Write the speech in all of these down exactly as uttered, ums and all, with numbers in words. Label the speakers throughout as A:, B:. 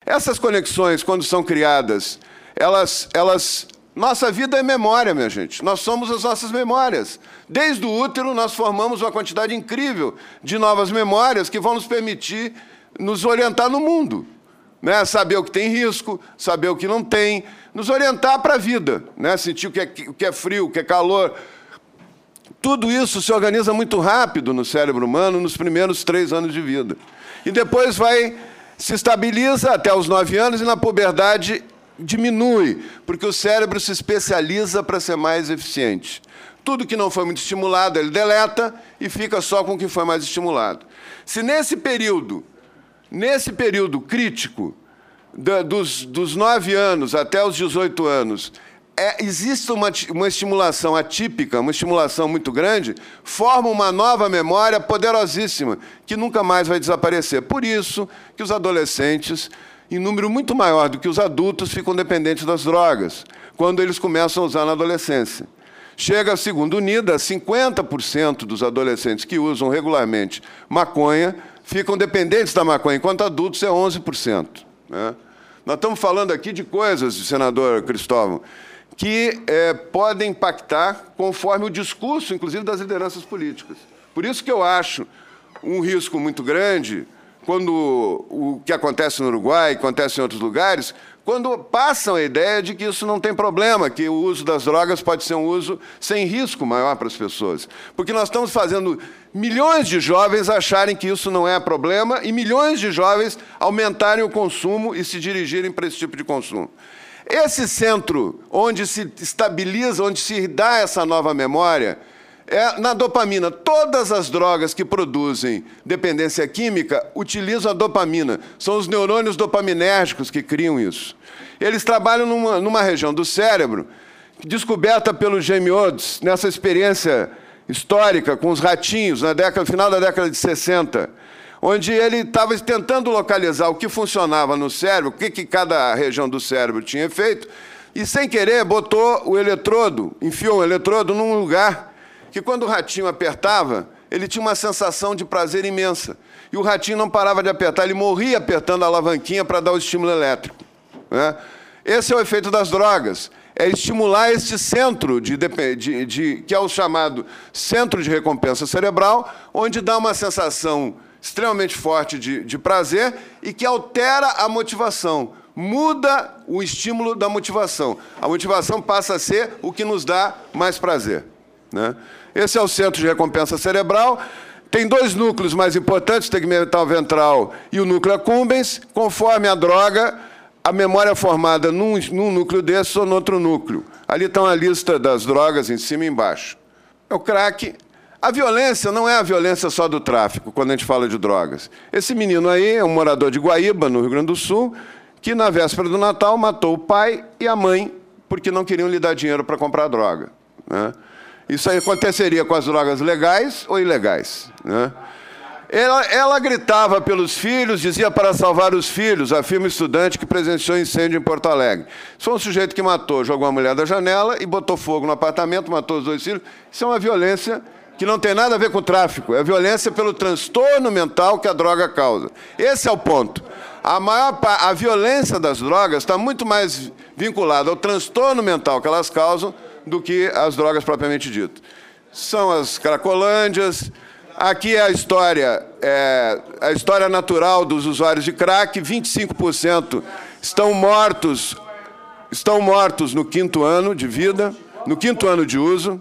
A: Essas conexões, quando são criadas, elas, elas... Nossa vida é memória, minha gente. Nós somos as nossas memórias. Desde o útero, nós formamos uma quantidade incrível de novas memórias que vão nos permitir nos orientar no mundo, né? Saber o que tem risco, saber o que não tem, nos orientar para a vida, né? Sentir o que, é, o que é frio, o que é calor. Tudo isso se organiza muito rápido no cérebro humano nos primeiros três anos de vida. E depois vai, se estabiliza até os nove anos e na puberdade diminui, porque o cérebro se especializa para ser mais eficiente. Tudo que não foi muito estimulado, ele deleta e fica só com o que foi mais estimulado. Se nesse período, nesse período crítico, da, dos, dos nove anos até os dezoito anos, é, existe uma, uma estimulação atípica, uma estimulação muito grande, forma uma nova memória poderosíssima, que nunca mais vai desaparecer. Por isso que os adolescentes, em número muito maior do que os adultos, ficam dependentes das drogas, quando eles começam a usar na adolescência. Chega, segundo o NIDA, cinquenta por cento dos adolescentes que usam regularmente maconha ficam dependentes da maconha, enquanto adultos é onze por cento. Né? Nós estamos falando aqui de coisas, senador Cristóvão, que é, podem impactar conforme o discurso, inclusive, das lideranças políticas. Por isso que eu acho um risco muito grande quando o que acontece no Uruguai, acontece em outros lugares, quando passam a ideia de que isso não tem problema, que o uso das drogas pode ser um uso sem risco maior para as pessoas. Porque nós estamos fazendo milhões de jovens acharem que isso não é problema e milhões de jovens aumentarem o consumo e se dirigirem para esse tipo de consumo. Esse centro onde se estabiliza, onde se dá essa nova memória, é na dopamina. Todas as drogas que produzem dependência química utilizam a dopamina. São os neurônios dopaminérgicos que criam isso. Eles trabalham numa, numa região do cérebro descoberta pelo Jamie Odds, nessa experiência histórica com os ratinhos, na década, no final da década de sessenta, onde ele estava tentando localizar o que funcionava no cérebro, o que, que cada região do cérebro tinha feito, e, sem querer, botou o eletrodo, enfiou o eletrodo num lugar que, quando o ratinho apertava, ele tinha uma sensação de prazer imensa. E o ratinho não parava de apertar, ele morria apertando a alavanquinha para dar o estímulo elétrico. Né? Esse é o efeito das drogas. É estimular este centro, de, de, de, que é o chamado centro de recompensa cerebral, onde dá uma sensação extremamente forte de, de prazer e que altera a motivação. Muda o estímulo da motivação. A motivação passa a ser o que nos dá mais prazer. Né? Esse é o centro de recompensa cerebral. Tem dois núcleos mais importantes, o tegmental ventral e o núcleo accumbens. Conforme a droga, a memória formada num, num núcleo desse ou no outro núcleo. Ali está a lista das drogas, em cima e embaixo. É o crack. A violência não é a violência só do tráfico, quando a gente fala de drogas. Esse menino aí é um morador de Guaíba, no Rio Grande do Sul, que, na véspera do Natal, matou o pai e a mãe porque não queriam lhe dar dinheiro para comprar droga. Né? Isso aí aconteceria com as drogas legais ou ilegais. Né? Ela, ela gritava pelos filhos, dizia para salvar os filhos, afirma o estudante que presenciou incêndio em Porto Alegre. Isso foi um sujeito que matou, jogou a mulher da janela e botou fogo no apartamento, matou os dois filhos. Isso é uma violência que não tem nada a ver com o tráfico, é violência pelo transtorno mental que a droga causa. Esse é o ponto. A, maior, a violência das drogas está muito mais vinculada ao transtorno mental que elas causam do que as drogas propriamente ditas. São as cracolândias. Aqui é a história, é, a história natural dos usuários de crack. vinte e cinco por cento estão mortos, estão mortos no quinto ano de vida, no quinto ano de uso.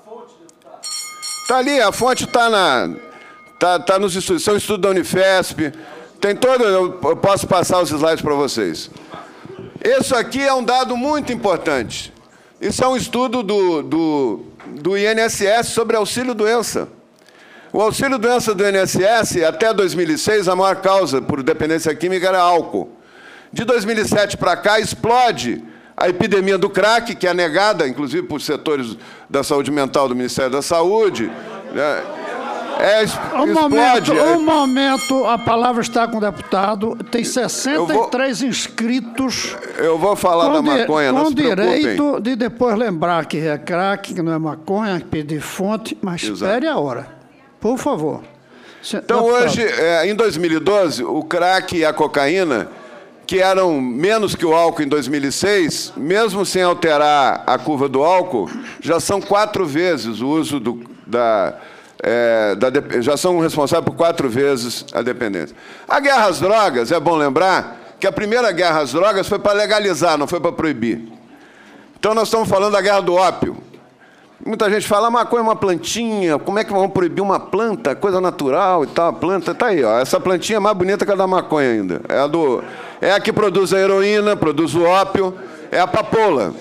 A: Está ali, a fonte está na, tá, tá nos estudos, são estudos da Unifesp. Tem todo, eu posso passar os slides para vocês. Isso aqui é um dado muito importante. Isso é um estudo do, do, do I N S S sobre auxílio-doença. O auxílio-doença do I N S S, até dois mil e seis, a maior causa por dependência química era álcool. De dois mil e sete para cá, explode a epidemia do crack, que é negada, inclusive, por setores da saúde mental do Ministério da Saúde. Né? É,
B: um
A: explode.
B: Momento, um momento, a palavra está com o deputado. Tem sessenta e três vou, inscritos.
A: Eu vou falar da maconha, não se preocupem.
B: Com direito de depois lembrar que é crack, que não é maconha, que pedir fonte, mas Exato. Espere a hora. Por favor.
A: Então, deputado. Hoje, é, em dois mil e doze, o crack e a cocaína que eram menos que o álcool em dois mil e seis, mesmo sem alterar a curva do álcool, já são quatro vezes o uso do, da, é, da... já são responsáveis por quatro vezes a dependência. A guerra às drogas, é bom lembrar que a primeira guerra às drogas foi para legalizar, não foi para proibir. Então, nós estamos falando da guerra do ópio. Muita gente fala, a maconha é uma plantinha, como é que vamos proibir uma planta, coisa natural e tal, a planta está aí, ó. Essa plantinha é mais bonita que a da maconha ainda. É a, do, é a que produz a heroína, produz o ópio, é a papoula.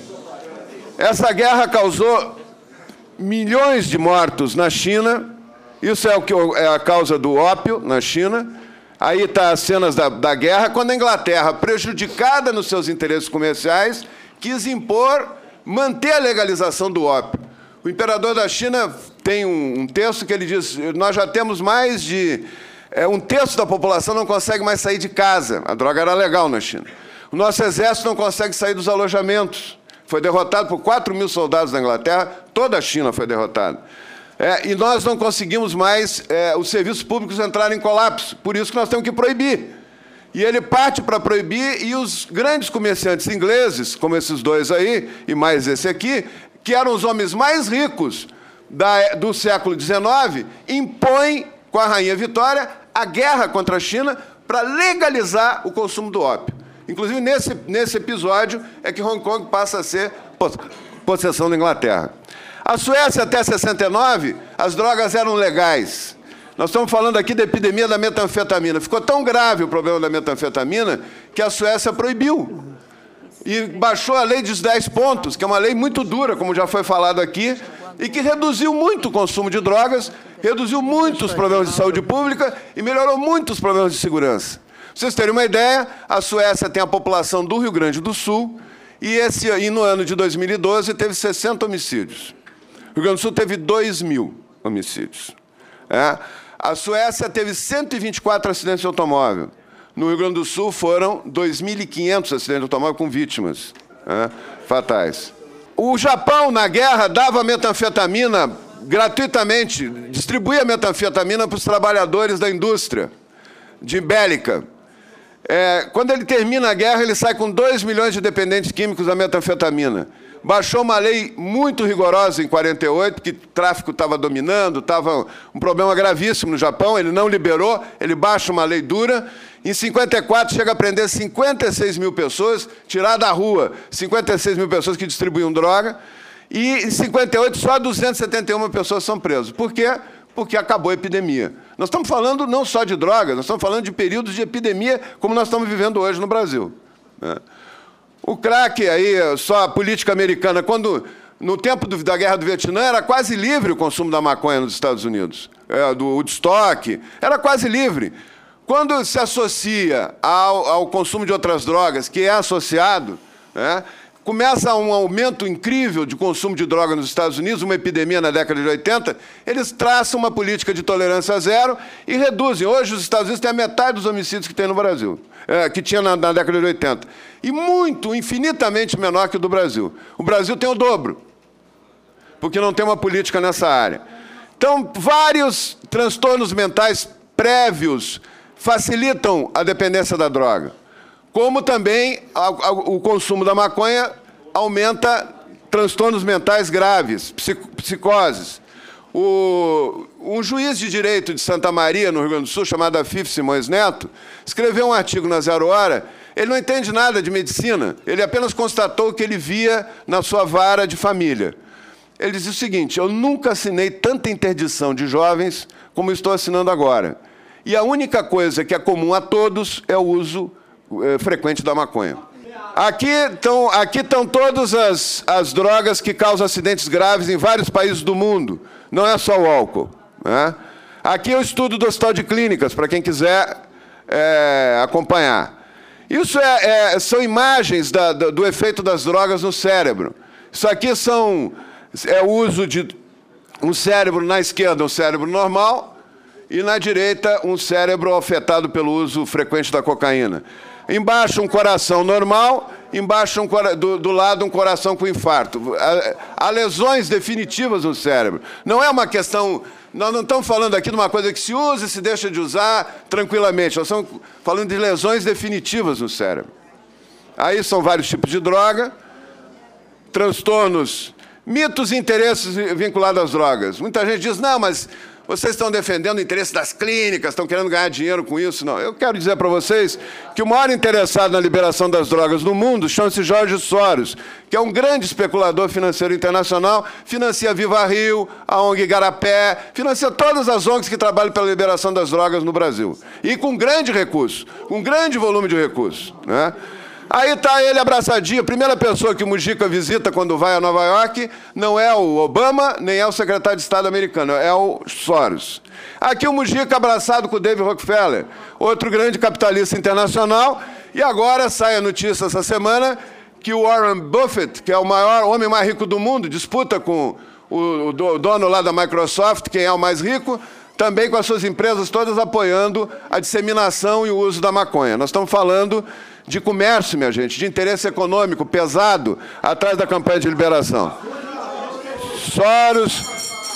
A: Essa guerra causou milhões de mortos na China, isso é, o que, é a causa do ópio na China. Aí está as cenas da, da guerra, quando a Inglaterra, prejudicada nos seus interesses comerciais, quis impor, manter a legalização do ópio. O imperador da China tem um, um texto que ele diz, nós já temos mais de... É, um terço da população não consegue mais sair de casa. A droga era legal na China. O nosso exército não consegue sair dos alojamentos. Foi derrotado por quatro mil soldados da Inglaterra, toda a China foi derrotada. É, e nós não conseguimos mais é, os serviços públicos entrarem em colapso. Por isso que nós temos que proibir. E ele parte para proibir, e os grandes comerciantes ingleses, como esses dois aí, e mais esse aqui, que eram os homens mais ricos da, do século dezenove, impõem, com a Rainha Vitória, a guerra contra a China para legalizar o consumo do ópio. Inclusive, nesse, nesse episódio, é que Hong Kong passa a ser possessão da Inglaterra. A Suécia, até sessenta e nove, as drogas eram legais. Nós estamos falando aqui da epidemia da metanfetamina. Ficou tão grave o problema da metanfetamina que a Suécia proibiu. E baixou a lei dos dez pontos, que é uma lei muito dura, como já foi falado aqui, e que reduziu muito o consumo de drogas, reduziu muito os problemas de saúde pública e melhorou muito os problemas de segurança. Pra vocês terem uma ideia, a Suécia tem a população do Rio Grande do Sul, e, esse, e no ano de dois mil e doze teve sessenta homicídios. O Rio Grande do Sul teve dois mil homicídios. É. A Suécia teve cento e vinte e quatro acidentes de automóvel. No Rio Grande do Sul foram dois mil e quinhentos acidentes de automóvel com vítimas é, fatais. O Japão, na guerra, dava metanfetamina gratuitamente, distribuía metanfetamina para os trabalhadores da indústria de bélica. É, quando ele termina a guerra, ele sai com dois milhões de dependentes químicos da metanfetamina. Baixou uma lei muito rigorosa em quarenta e oito, que o tráfico estava dominando, estava um problema gravíssimo no Japão, ele não liberou, ele baixa uma lei dura. Em cinquenta e quatro, chega a prender cinquenta e seis mil pessoas, tirar da rua cinquenta e seis mil pessoas que distribuíam droga, e em cinquenta e oito, só duzentas e setenta e uma pessoas são presas. Por quê? Porque acabou a epidemia. Nós estamos falando não só de drogas, nós estamos falando de períodos de epidemia, como nós estamos vivendo hoje no Brasil. Né? O crack, aí, só a política americana, quando, no tempo do, da Guerra do Vietnã, era quase livre o consumo da maconha nos Estados Unidos, é, do Woodstock, era quase livre. Quando se associa ao, ao consumo de outras drogas, que é associado, né, começa um aumento incrível de consumo de droga nos Estados Unidos, uma epidemia na década de oitenta, eles traçam uma política de tolerância zero e reduzem. Hoje, os Estados Unidos têm a metade dos homicídios que tem no Brasil, é, que tinha na, na década de oitenta. E muito, infinitamente menor que o do Brasil. O Brasil tem o dobro, porque não tem uma política nessa área. Então, vários transtornos mentais prévios facilitam a dependência da droga. Como também a, a, o consumo da maconha aumenta transtornos mentais graves, psico, psicoses. O, um juiz de direito de Santa Maria, no Rio Grande do Sul, chamado Afif Simões Neto, escreveu um artigo na Zero Hora. Ele não entende nada de medicina, ele apenas constatou o que ele via na sua vara de família. Ele dizia o seguinte: eu nunca assinei tanta interdição de jovens como estou assinando agora. E a única coisa que é comum a todos é o uso é, frequente da maconha. Aqui estão aqui estão todas as, as drogas que causam acidentes graves em vários países do mundo. Não é só o álcool. Né? Aqui é o estudo do Hospital de Clínicas, para quem quiser é, acompanhar. Isso é, é, são imagens da, do, do efeito das drogas no cérebro. Isso aqui são, é o uso de um cérebro, na esquerda, um cérebro normal, e na direita, um cérebro afetado pelo uso frequente da cocaína. Embaixo, um coração normal, embaixo um, do, do lado um coração com infarto. Há, há lesões definitivas no cérebro. Não é uma questão... Nós não estamos falando aqui de uma coisa que se usa e se deixa de usar tranquilamente. Nós estamos falando de lesões definitivas no cérebro. Aí são vários tipos de droga, transtornos, mitos e interesses vinculados às drogas. Muita gente diz, não, mas vocês estão defendendo o interesse das clínicas, estão querendo ganhar dinheiro com isso. Não, eu quero dizer para vocês que o maior interessado na liberação das drogas no mundo chama-se George Soros, que é um grande especulador financeiro internacional, financia Viva Rio, a ONG Igarapé, financia todas as O N Gs que trabalham pela liberação das drogas no Brasil. E com grande recurso, com grande volume de recursos, né? Aí está ele abraçadinho. A primeira pessoa que o Mujica visita quando vai a Nova York não é o Obama, nem é o secretário de Estado americano, é o Soros. Aqui o Mujica abraçado com o David Rockefeller, outro grande capitalista internacional. E agora sai a notícia essa semana que o Warren Buffett, que é o maior o homem mais rico do mundo, disputa com o, o dono lá da Microsoft, quem é o mais rico, também com as suas empresas todas apoiando a disseminação e o uso da maconha. Nós estamos falando de comércio, minha gente, de interesse econômico pesado atrás da campanha de liberação. Soros.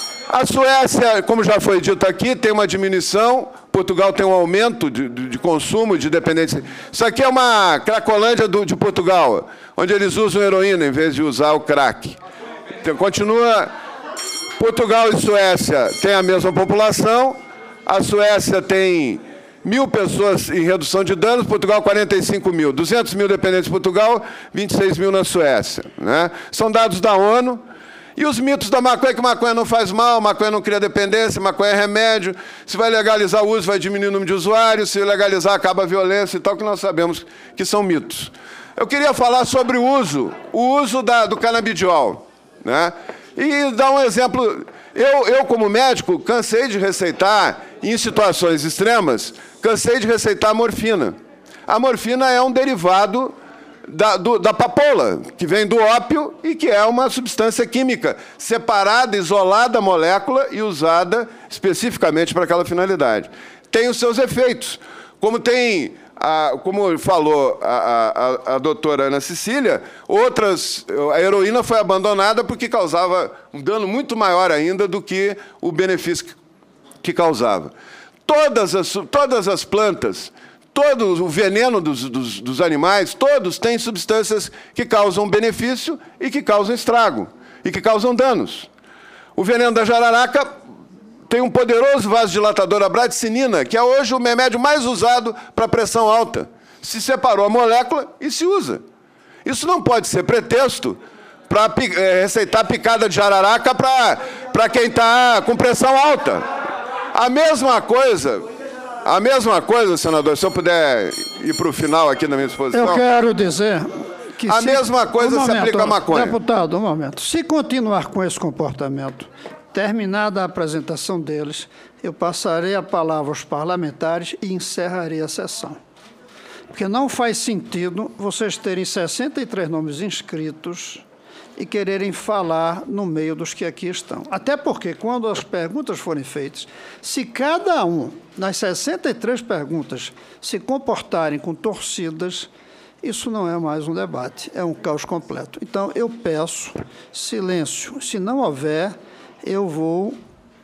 A: A Suécia, como já foi dito aqui, tem uma diminuição. Portugal tem um aumento de, de, de consumo, de dependência. Isso aqui é uma cracolândia do, de Portugal, onde eles usam heroína em vez de usar o crack. Então, continua... Portugal e Suécia têm a mesma população. A Suécia tem mil pessoas em redução de danos, Portugal quarenta e cinco mil. duzentos mil dependentes em Portugal, vinte e seis mil na Suécia, né? São dados da ONU. E os mitos da maconha, que maconha não faz mal, maconha não cria dependência, maconha é remédio. Se vai legalizar o uso, vai diminuir o número de usuários. Se legalizar, acaba a violência e tal, que nós sabemos que são mitos. Eu queria falar sobre o uso, o uso da, do canabidiol, né? E dar um exemplo. Eu, eu, como médico, cansei de receitar, em situações extremas, cansei de receitar a morfina. A morfina é um derivado da, do, da papoula, que vem do ópio e que é uma substância química separada, isolada da molécula e usada especificamente para aquela finalidade. Tem os seus efeitos. Como tem... A, como falou a, a, a doutora Ana Cecília, outras, a heroína foi abandonada porque causava um dano muito maior ainda do que o benefício que, que causava. Todas as, todas as plantas, todo o veneno dos, dos, dos animais, todos têm substâncias que causam benefício e que causam estrago, e que causam danos. O veneno da jararaca tem um poderoso vasodilatador, a bradicinina, que é hoje o remédio mais usado para pressão alta. Se separou a molécula e se usa. Isso não pode ser pretexto para é, receitar picada de jararaca para quem está com pressão alta. A mesma coisa, a mesma coisa, senador, se eu puder ir para o final aqui na minha exposição.
B: Eu quero dizer que...
A: A
B: se,
A: mesma coisa
B: um
A: se
B: momento,
A: aplica à maconha.
B: Deputado, um momento. Se continuar com esse comportamento... Terminada a apresentação deles, eu passarei a palavra aos parlamentares e encerrarei a sessão. Porque não faz sentido vocês terem sessenta e três nomes inscritos e quererem falar no meio dos que aqui estão. Até porque, quando as perguntas forem feitas, se cada um, nas sessenta e três perguntas, se comportarem com torcidas, isso não é mais um debate, é um caos completo. Então, eu peço silêncio. Se não houver... eu vou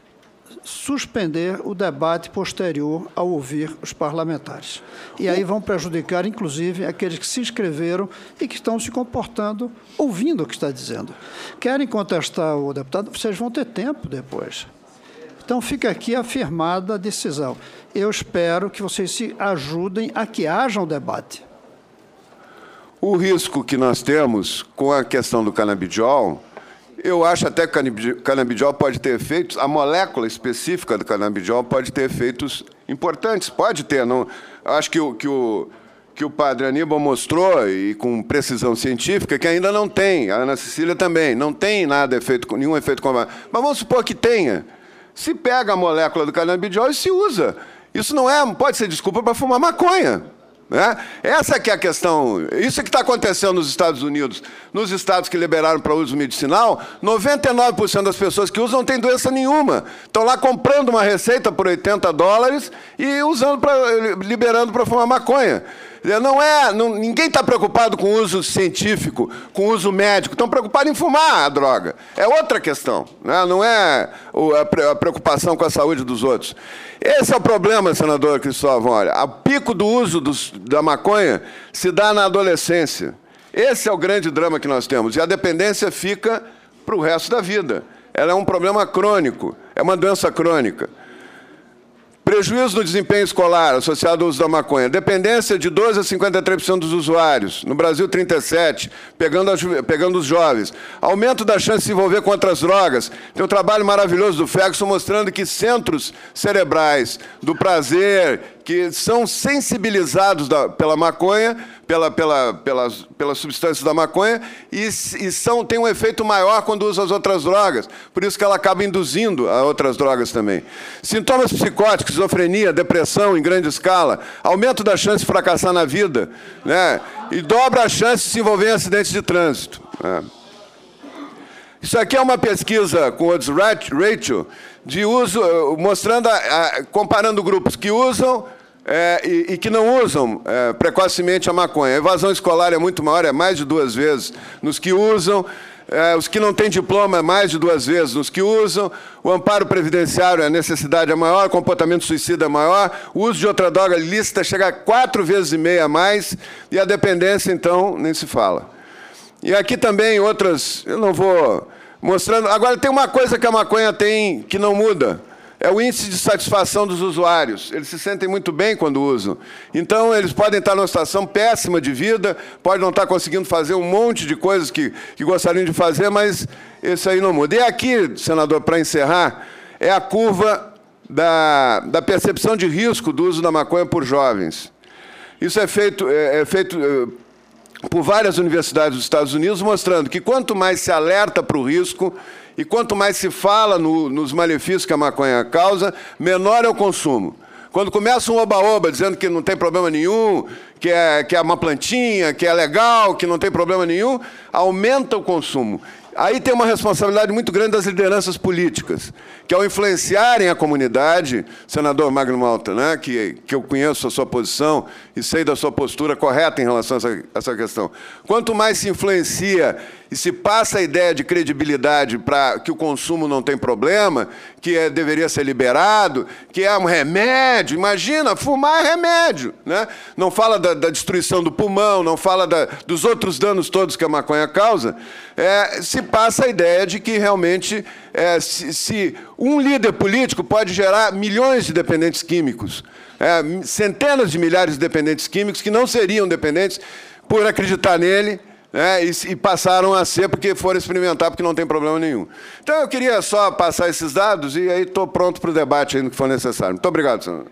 B: suspender o debate posterior ao ouvir os parlamentares. E aí vão prejudicar, inclusive, aqueles que se inscreveram e que estão se comportando, ouvindo o que está dizendo. Querem contestar o deputado? Vocês vão ter tempo depois. Então, fica aqui afirmada a decisão. Eu espero que vocês se ajudem a que haja um debate.
A: O risco que nós temos com a questão do canabidiol... Eu acho até que o canabidiol pode ter efeitos, a molécula específica do canabidiol pode ter efeitos importantes, pode ter. Não, acho que o, que, o, que o padre Aníbal mostrou, e com precisão científica, que ainda não tem, a Ana Cecília também, não tem nada, efeito, nenhum efeito combinado. Mas vamos supor que tenha. Se pega a molécula do canabidiol e se usa. Isso não é, pode ser desculpa para fumar maconha. Né? Essa que é a questão. Isso que está acontecendo nos Estados Unidos. Nos estados que liberaram para uso medicinal, noventa e nove por cento das pessoas que usam não têm doença nenhuma. Estão lá comprando uma receita por oitenta dólares e usando pra, liberando para fumar maconha. Não é, não, ninguém está preocupado com o uso científico, com o uso médico. Estão preocupados em fumar a droga. É outra questão, né? Não é a preocupação com a saúde dos outros. Esse é o problema, senador Cristóvão. Olha, o pico do uso dos, da maconha se dá na adolescência. Esse é o grande drama que nós temos. E a dependência fica para o resto da vida. Ela é um problema crônico, é uma doença crônica. Prejuízo no desempenho escolar associado ao uso da maconha. Dependência de doze a cinquenta e três por cento dos usuários. No Brasil, trinta e sete por cento, pegando, a, pegando os jovens. Aumento da chance de se envolver com outras drogas. Tem um trabalho maravilhoso do Ferguson mostrando que centros cerebrais do prazer, que são sensibilizados da, pela maconha, pela, pela, pelas, pelas substâncias da maconha, e, e são, tem um efeito maior quando usa as outras drogas. Por isso que ela acaba induzindo a outras drogas também. Sintomas psicóticos, esquizofrenia, depressão em grande escala, aumento da chance de fracassar na vida, né? E dobra a chance de se envolver em acidentes de trânsito. Né? Isso aqui é uma pesquisa com o Rachel, de uso, mostrando, a, a, comparando grupos que usam é, e, e que não usam é, precocemente a maconha. A evasão escolar é muito maior, é mais de duas vezes nos que usam. É, os que não têm diploma é mais de duas vezes nos que usam. O amparo previdenciário, a necessidade é maior, o comportamento suicida é maior, o uso de outra droga ilícita chega a quatro vezes e meia a mais, e a dependência, então, nem se fala. E aqui também outras, eu não vou mostrando. Agora, tem uma coisa que a maconha tem que não muda. É o índice de satisfação dos usuários. Eles se sentem muito bem quando usam. Então, eles podem estar numa situação péssima de vida, podem não estar conseguindo fazer um monte de coisas que, que gostariam de fazer, mas esse aí não muda. E aqui, senador, para encerrar, é a curva da, da percepção de risco do uso da maconha por jovens. Isso é feito, é, é feito é, por várias universidades dos Estados Unidos, mostrando que quanto mais se alerta para o risco, e quanto mais se fala no, nos malefícios que a maconha causa, menor é o consumo. Quando começa um oba-oba dizendo que não tem problema nenhum, que é, que é uma plantinha, que é legal, que não tem problema nenhum, aumenta o consumo. Aí tem uma responsabilidade muito grande das lideranças políticas, que ao influenciarem a comunidade, senador Magno Malta, né, que, que eu conheço a sua posição e sei da sua postura correta em relação a essa, essa questão. Quanto mais se influencia e se passa a ideia de credibilidade para que o consumo não tem problema, que é, deveria ser liberado, que é um remédio, imagina, fumar é remédio, né? Não fala da, da destruição do pulmão, não fala da, dos outros danos todos que a maconha causa, é, se passa a ideia de que realmente é, se, se um líder político pode gerar milhões de dependentes químicos, é, centenas de milhares de dependentes químicos que não seriam dependentes por acreditar nele, É, e, e passaram a ser porque foram experimentar, porque não tem problema nenhum. Então, eu queria só passar esses dados e aí estou pronto para o debate aí no que for necessário. Muito obrigado, senador.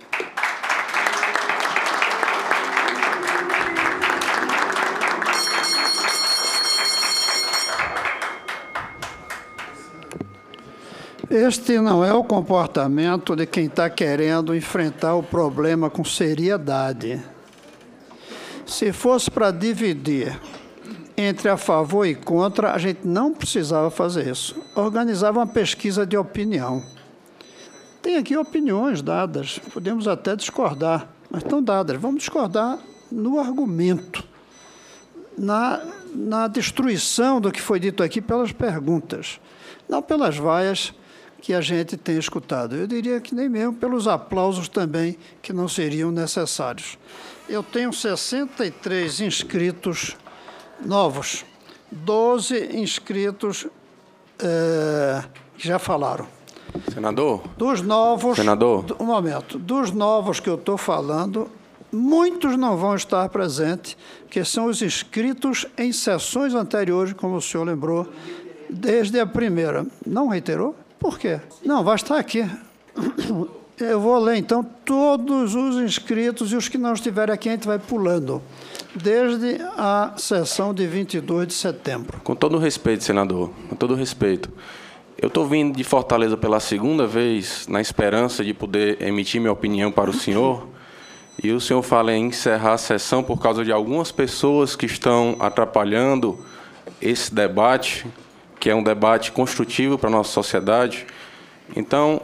B: Este não é o comportamento de quem está querendo enfrentar o problema com seriedade. Se fosse para dividir entre a favor e contra, a gente não precisava fazer isso. Organizava uma pesquisa de opinião. Tem aqui opiniões dadas, podemos até discordar, mas estão dadas. Vamos discordar no argumento, na, na destruição do que foi dito aqui pelas perguntas, não pelas vaias que a gente tem escutado. Eu diria que nem mesmo pelos aplausos também, que não seriam necessários. Eu tenho sessenta e três inscritos novos, doze inscritos é, que já falaram.
C: Senador?
B: Dos novos...
C: Senador?
B: Um momento. Dos novos que eu estou falando, muitos não vão estar presentes, que são os inscritos em sessões anteriores, como o senhor lembrou, desde a primeira. Não reiterou? Por quê? Não, vai estar aqui. Eu vou ler, então, todos os inscritos e os que não estiverem aqui, a gente vai pulando, desde a sessão de vinte e dois de setembro.
C: Com todo o respeito, senador, com todo o respeito, eu estou vindo de Fortaleza pela segunda vez, na esperança de poder emitir minha opinião para o senhor, e o senhor fala em encerrar a sessão por causa de algumas pessoas que estão atrapalhando esse debate, que é um debate construtivo para a nossa sociedade. Então,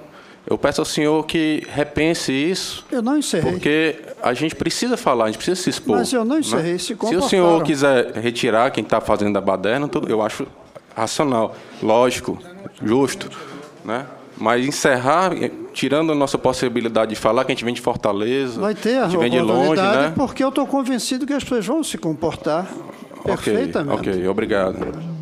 C: Eu peço ao senhor que repense isso.
B: Eu não encerrei.
C: Porque a gente precisa falar, a gente precisa se expor.
B: Mas eu não encerrei,
C: né?
B: se
C: Se o
B: comportaram.
C: senhor quiser retirar quem está fazendo a baderna, tudo, eu acho racional, lógico, justo, né? Mas encerrar, tirando a nossa possibilidade de falar, que a gente vem de Fortaleza,
B: vai ter a
C: gente vem de longe, né?
B: Porque eu estou convencido que as pessoas vão se comportar perfeitamente.
C: Ok, ok, obrigado.